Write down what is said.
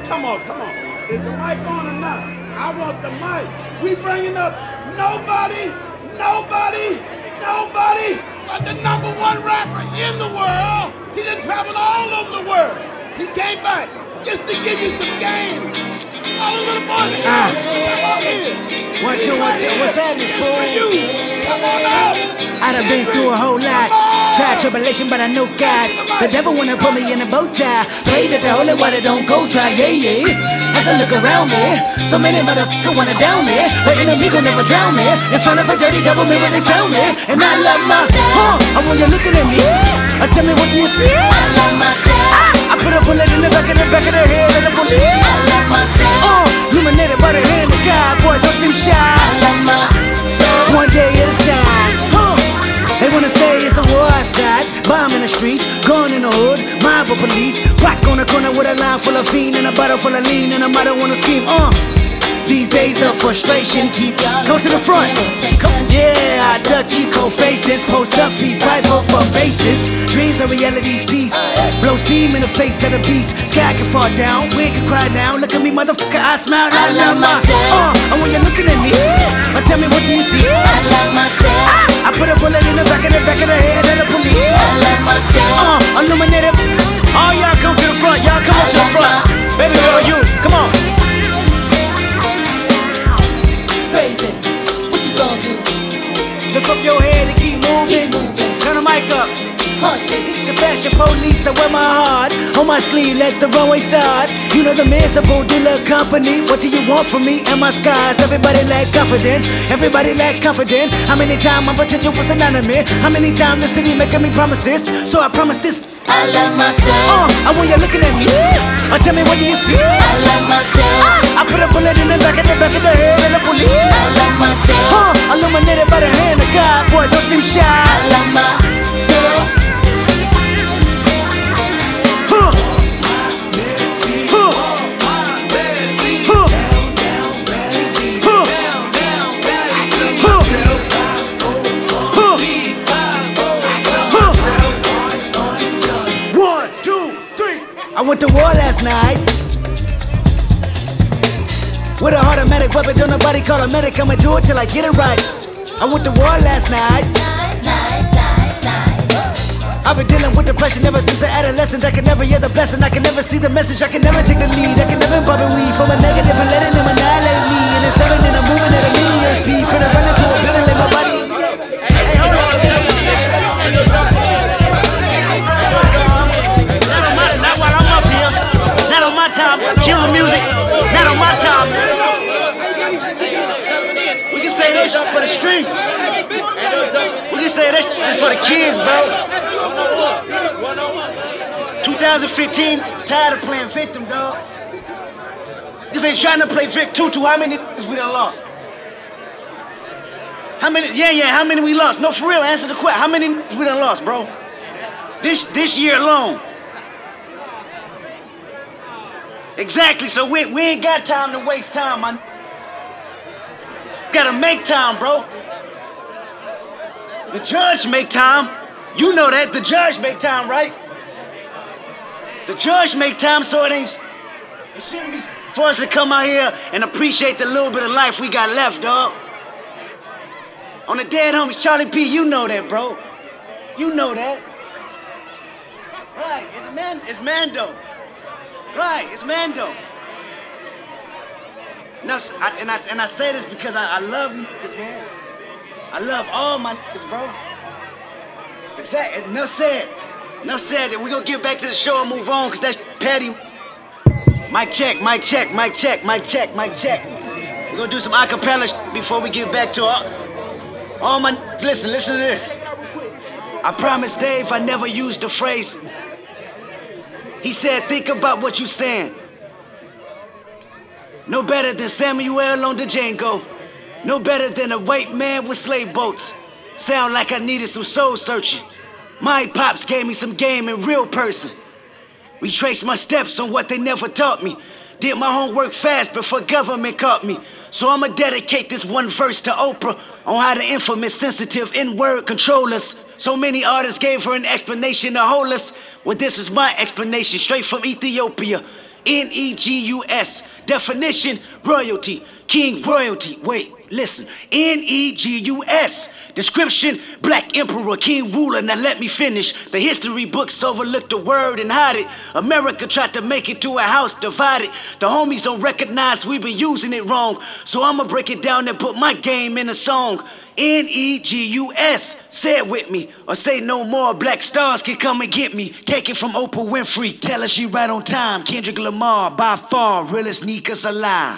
Come on, come on. Is the mic on or not? I want the mic. We bringing up nobody but the #1 rapper in the world. He done traveled all over the world. He came back just to give you some game. All the little boys, come on in. 1, 2, 1, 2, what's happening, fool? Come on out. I done been through a whole lot. Tried tribulation, but I know God. The devil wanna put me in a bow tie. Pray that the holy water don't go dry, yeah. As I look around me, so many motherfuckers wanna down me, but enemy gon' never drown me. In front of a dirty double mirror, they found me, and I love my. I want you looking at me. Tell me, what do you see? I love myself. I put a bullet in the back of the head of the police. I love myself. Illuminated by the hand of God, boy, don't seem shy. I love myself. One day at a time. They wanna say it's a war outside, bomb in the street, gun in the hood, mob of police, rock on the corner with a line full of fiend and a bottle full of lean, and a mother wanna scheme. These days of frustration, come to the front. Yeah, I duck these cold faces, post up feet, fight for bases. Dreams are reality's piece. Blow steam in the face of the beast. Sky can fall down, wind can cry down. Look at me, motherfucker, I smile. I love myself. And when you're looking at me, tell me, what do you see? I love myself. I put a bullet in the back of the head of the police. I love myself. Illuminated. All y'all come to the front. Y'all come up to the front. Baby girl, you, come on. Crazy. What you gonna do? Lift up your head and keep moving. Keep moving. Turn the mic up. Punch it. It's the fashion police, I wear my heart on my sleeve, let the runway start. You know the miserable dealer company. What do you want from me and my skies? Everybody lack confident, everybody lack confident. How many times my potential was anonymous? How many times the city making me promises? So I promise this. I love myself. I want you looking at me. Tell me, what do you see? I love myself. I put a bullet in the back of the head of the police. I love myself. Illuminated by the hand of God, boy, don't seem shy. I love myself. I went to war last night with an automatic weapon, don't nobody call a medic, I'ma do it till I get it right. I went to war last night. I've been dealing with depression ever since an adolescent. I can never hear the blessing, I can never see the message, I can never take the lead, I can never bubble weed from a negative and letting them annihilate me. And it's 7 and I'm moving at a million speed, finna run into a building, let my body. Kill the music, not on my time. We can say this for the streets. We can say this for the kids, bro. 2015, tired of playing victim, dog. This ain't trying to play Vic Tutu. How many we done lost? How many? Yeah, how many we lost? No, for real, answer the question. How many we done lost, bro? This year alone. Exactly, so we ain't got time to waste time, man. Gotta make time, bro. The judge make time. You know that, the judge make time, right? The judge make time, so it shouldn't be forced to come out here and appreciate the little bit of life we got left, dog. On the dead homies, Charlie P, you know that, bro. You know that. Right, it's Mando. Right, it's Mando. Now, I say this because I love niggas, man. I love all my niggas, bro. Exactly. Enough said. Enough said. That we gonna get back to the show and move on, cause that's petty. Mic check, mic check, mic check, mic check, mic check. We're gonna do some acapella before we get back to all my niggas. Listen to this. I promised Dave I never used the phrase. He said, think about what you saying. No better than Samuel on the Django. No better than a white man with slave boats. Sound like I needed some soul searching. My pops gave me some game in real person. Retraced my steps on what they never taught me. Did my homework fast before government caught me. So I'ma dedicate this one verse to Oprah on how the infamous sensitive N-word control us. So many artists gave her an explanation to hold us. Well, this is my explanation, straight from Ethiopia. Negus. Definition, royalty. King royalty. Wait, listen. Negus. Description, black emperor, king ruler. Now let me finish. The history books overlooked the word and hide it. America tried to make it to a house divided. The homies don't recognize we've been using it wrong. So I'ma break it down and put my game in a song. Negus. Say it with me, or say no more. Black stars can come and get me. Take it from Oprah Winfrey. Tell her she right on time. Kendrick Lamar, by far, realest niggas alive.